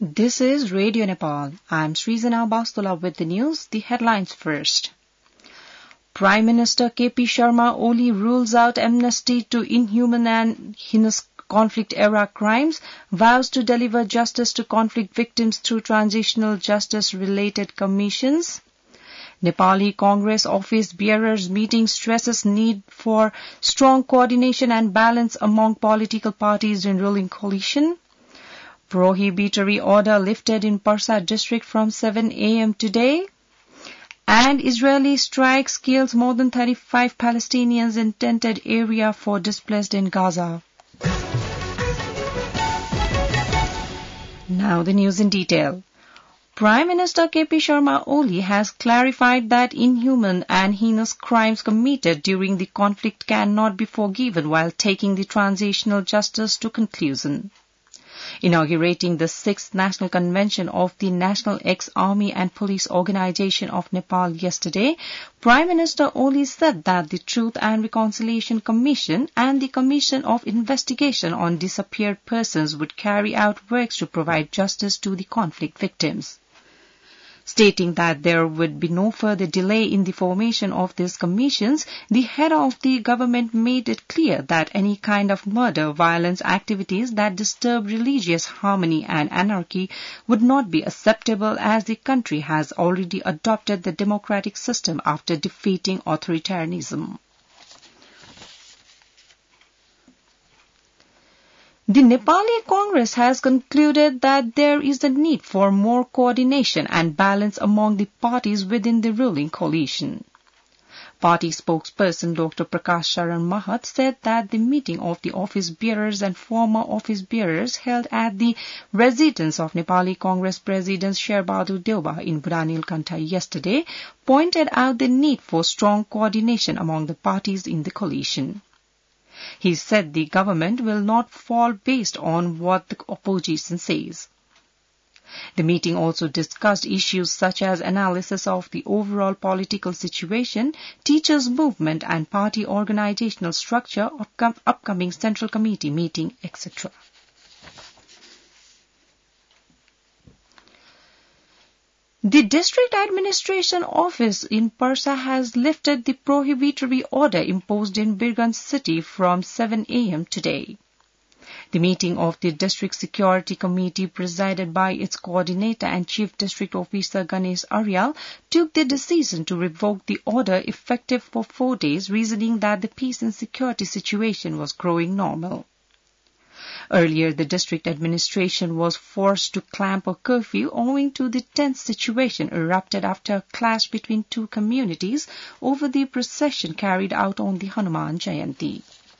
This is Radio Nepal. I'm Srizana Bastula with the news. The headlines first. Prime Minister KP Sharma Oli rules out amnesty to inhuman and heinous conflict-era crimes, vows to deliver justice to conflict victims through transitional justice-related commissions. Nepali Congress office bearers meeting stresses need for strong coordination and balance among political parties in ruling coalition. Prohibitory order lifted in Parsa district from 7 a.m. today. And Israeli strikes kills more than 35 Palestinians in tented area for displaced in Gaza. Now the news in detail. Prime Minister KP Sharma Oli has clarified that inhuman and heinous crimes committed during the conflict cannot be forgiven while taking the transitional justice to conclusion. Inaugurating the 6th National Convention of the National Ex-Army and Police Organization of Nepal yesterday, Prime Minister Oli said that the Truth and Reconciliation Commission and the Commission of Investigation on Disappeared Persons would carry out works to provide justice to the conflict victims. Stating that there would be no further delay in the formation of these commissions, the head of the government made it clear that any kind of murder, violence activities that disturb religious harmony and anarchy would not be acceptable as the country has already adopted the democratic system after defeating authoritarianism. The Nepali Congress has concluded that there is a need for more coordination and balance among the parties within the ruling coalition. Party spokesperson Dr. Prakash Sharan Mahat said that the meeting of the office bearers and former office bearers held at the residence of Nepali Congress President Sherbahadur Deuba in Buranilkantha yesterday pointed out the need for strong coordination among the parties in the coalition. He said the government will not fall based on what the opposition says. The meeting also discussed issues such as analysis of the overall political situation, teachers' movement and party organizational structure, upcoming Central Committee meeting, etc. The District Administration Office in Parsa has lifted the prohibitory order imposed in Birganj city from 7 a.m. today. The meeting of the District Security Committee, presided by its coordinator and Chief District Officer Ganesh Aryal, took the decision to revoke the order effective for 4 days, reasoning that the peace and security situation was growing normal. Earlier, the district administration was forced to clamp a curfew owing to the tense situation erupted after a clash between two communities over the procession carried out on the Hanuman Jayanti.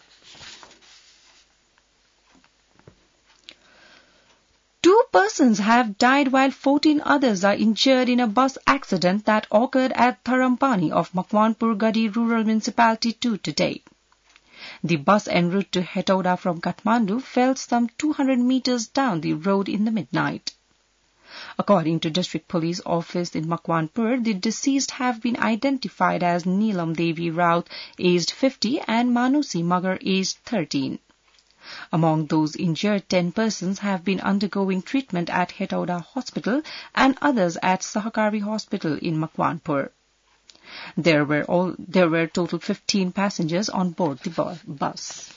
Two persons have died while 14 others are injured in a bus accident that occurred at Tharampani of Makwanpur Gadi Rural Municipality 2 today. The bus en route to Hetauda from Kathmandu fell some 200 meters down the road in the midnight. According to District Police Office in Makwanpur, the deceased have been identified as Neelam Devi Raut, aged 50, and Manusi Magar, aged 13. Among those injured, 10 persons have been undergoing treatment at Hetauda Hospital and others at Sahakari Hospital in Makwanpur. There were total 15 passengers on board the bus.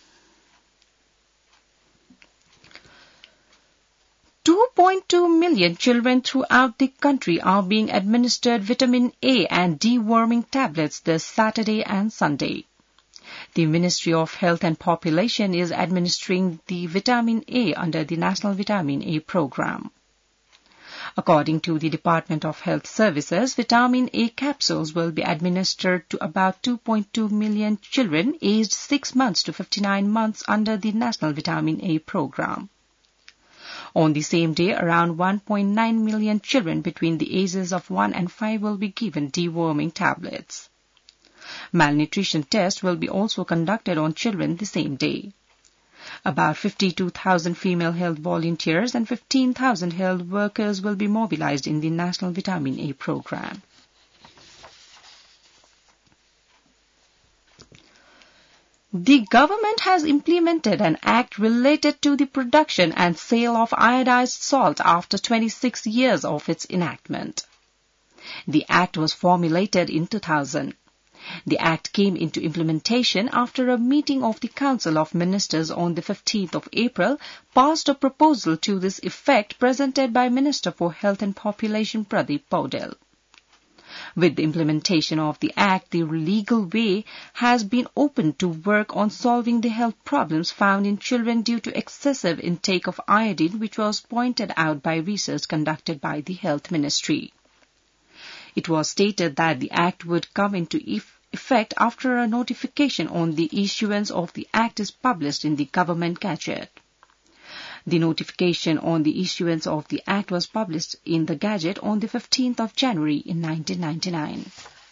2.2 million children throughout the country are being administered vitamin A and deworming tablets this Saturday and Sunday. The Ministry of Health and Population is administering the vitamin A under the National Vitamin A program. According to the Department of Health Services, vitamin A capsules will be administered to about 2.2 million children aged 6 months to 59 months under the National Vitamin A program. On the same day, around 1.9 million children between the ages of 1 and 5 will be given deworming tablets. Malnutrition tests will be also conducted on children the same day. About 52,000 female health volunteers and 15,000 health workers will be mobilized in the National Vitamin A program. The government has implemented an act related to the production and sale of iodized salt after 26 years of its enactment. The act was formulated in 2000. The act came into implementation after a meeting of the Council of Ministers on the 15th of April passed a proposal to this effect presented by Minister for Health and Population Pradeep Paudel. With the implementation of the Act, the legal way has been opened to work on solving the health problems found in children due to excessive intake of iodine, which was pointed out by research conducted by the Health Ministry. It was stated that the Act would come into effect after a notification on the issuance of the Act is published in the Government Gazette. The notification on the issuance of the Act was published in the Gazette on the 15th of January in 1999.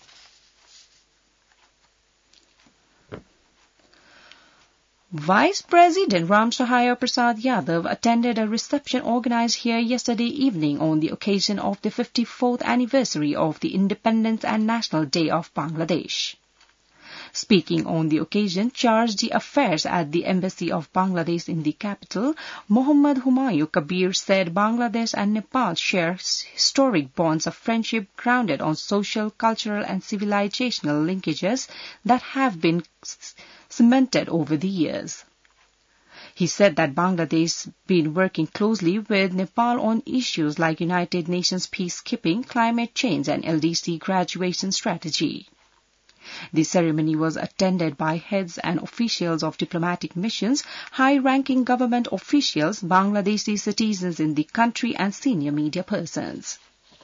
Vice President Ram Sahaya Prasad Yadav attended a reception organized here yesterday evening on the occasion of the 54th anniversary of the Independence and National Day of Bangladesh. Speaking on the occasion, chargé d'affaires at the Embassy of Bangladesh in the capital, Muhammad Humayun Kabir said Bangladesh and Nepal share historic bonds of friendship grounded on social, cultural and civilizational linkages that have been cemented over the years. He said that Bangladesh has been working closely with Nepal on issues like United Nations peacekeeping, climate change and LDC graduation strategy. The ceremony was attended by heads and officials of diplomatic missions, high-ranking government officials, Bangladeshi citizens in the country and senior media persons.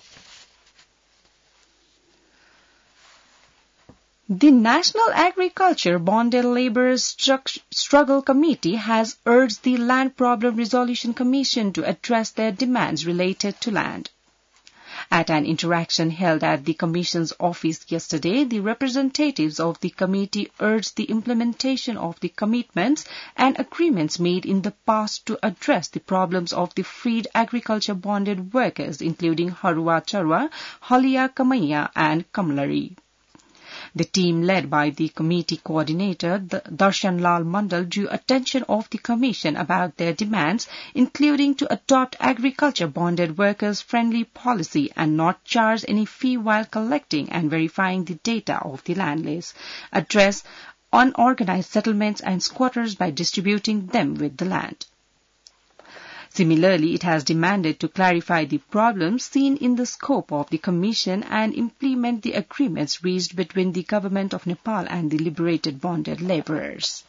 The National Agriculture Bonded Labourers Struggle Committee has urged the Land Problem Resolution Commission to address their demands related to land. At an interaction held at the Commission's office yesterday, the representatives of the committee urged the implementation of the commitments and agreements made in the past to address the problems of the freed agriculture bonded workers, including Harua Charua, Halia Kamaiya and Kamlari. The team led by the committee coordinator, Darshan Lal Mandal, drew attention of the Commission about their demands, including to adopt agriculture bonded workers friendly policy and not charge any fee while collecting and verifying the data of the land list, address unorganized settlements and squatters by distributing them with the land. Similarly, it has demanded to clarify the problems seen in the scope of the Commission and implement the agreements reached between the Government of Nepal and the liberated bonded labourers.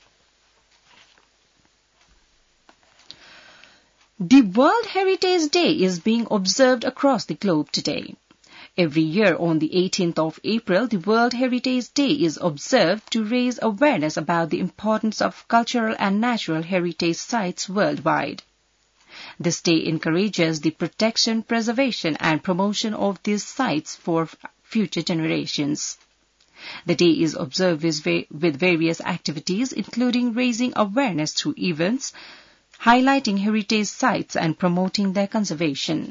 The World Heritage Day is being observed across the globe today. Every year on the 18th of April, the World Heritage Day is observed to raise awareness about the importance of cultural and natural heritage sites worldwide. This day encourages the protection, preservation and promotion of these sites for future generations. The day is observed with various activities, including raising awareness through events, highlighting heritage sites and promoting their conservation.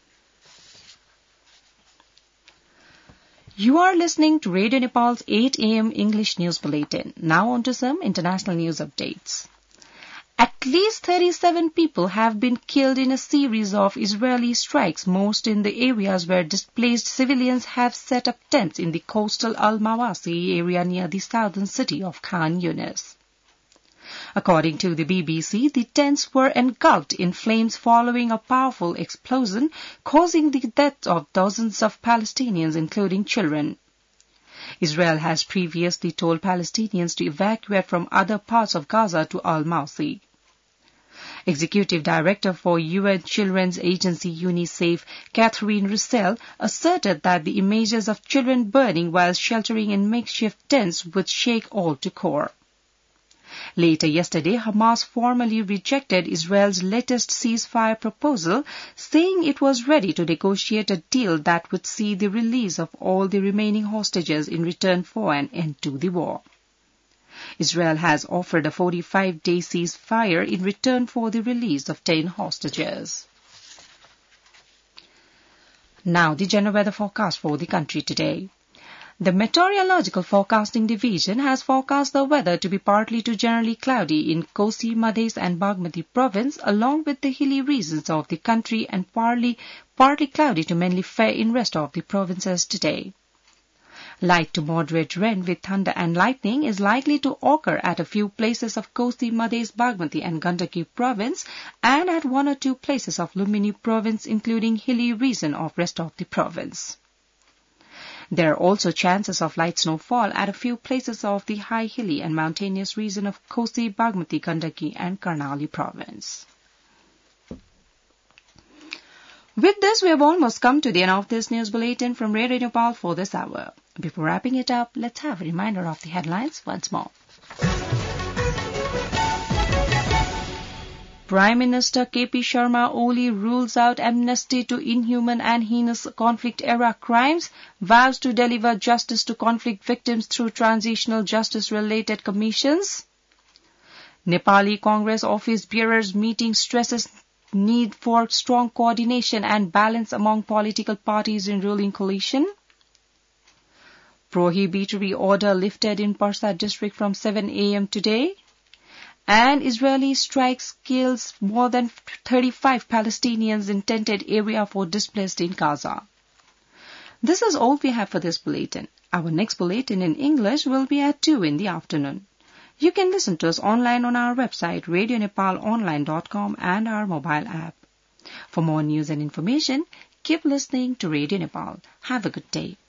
You are listening to Radio Nepal's 8 a.m. English News Bulletin. Now on to some international news updates. At least 37 people have been killed in a series of Israeli strikes, most in the areas where displaced civilians have set up tents in the coastal Al-Mawasi area near the southern city of Khan Yunis. According to the BBC, the tents were engulfed in flames following a powerful explosion, causing the death of dozens of Palestinians, including children. Israel has previously told Palestinians to evacuate from other parts of Gaza to Al-Mawasi. Executive Director for UN Children's Agency UNICEF, Catherine Russell, asserted that the images of children burning while sheltering in makeshift tents would shake all to core. Later yesterday, Hamas formally rejected Israel's latest ceasefire proposal, saying it was ready to negotiate a deal that would see the release of all the remaining hostages in return for an end to the war. Israel has offered a 45-day ceasefire in return for the release of 10 hostages. Now, the general weather forecast for the country today. The Meteorological Forecasting Division has forecast the weather to be partly to generally cloudy in Kosi, Madhes and Bagmati province along with the hilly regions of the country and partly cloudy to mainly fair in rest of the provinces today. Light to moderate rain with thunder and lightning is likely to occur at a few places of Kosi, Madhes, Bagmati and Gandaki province and at one or two places of Lumbini province including hilly region of rest of the province. There are also chances of light snowfall at a few places of the high hilly and mountainous region of Kosi, Bagmati, Gandaki and Karnali province. With this, we have almost come to the end of this news bulletin from Radio Nepal for this hour. Before wrapping it up, let's have a reminder of the headlines once more. Prime Minister K.P. Sharma Oli rules out amnesty to inhuman and heinous conflict-era crimes, vows to deliver justice to conflict victims through transitional justice-related commissions. Nepali Congress office bearers meeting stresses need for strong coordination and balance among political parties in ruling coalition. Prohibitory order lifted in Parsa district from 7 a.m. today. And Israeli strikes kills more than 35 Palestinians in tented area for displaced in Gaza. This is all we have for this bulletin. Our next bulletin in English will be at 2 in the afternoon. You can listen to us online on our website radionepalonline.com and our mobile app. For more news and information, keep listening to Radio Nepal. Have a good day.